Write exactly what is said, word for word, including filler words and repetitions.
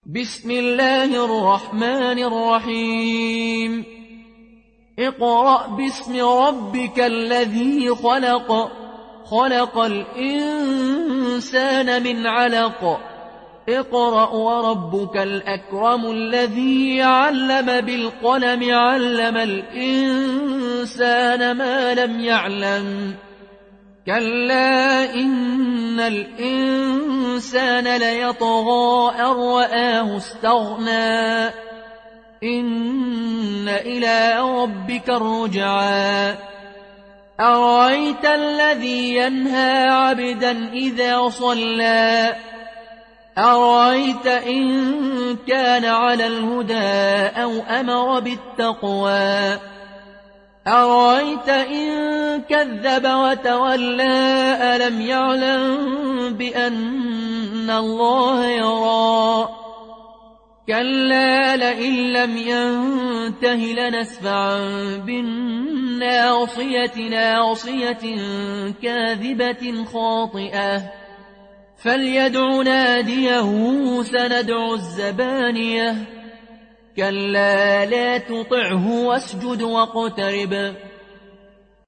بسم الله الرحمن الرحيم اقرأ باسم ربك الذي خلق خلق الإنسان من علق اقرأ وربك الأكرم الذي علم بالقلم علم الإنسان ما لم يعلم كلا إن الإنسان ليطغى أن رآه استغنى إن إلى ربك الرجعى أرأيت الذي ينهى عبدا إذا صلى أرأيت إن كان على الهدى أو أمر بالتقوى أرأيت إن كذب وتولى ألم يعلم بأن الله يرى كلا لئن لم ينته لنسفعا بالناصية ناصية كاذبة خاطئة فليدع ناديه سندع الزبانية كلا لا تطعه واسجد واقترب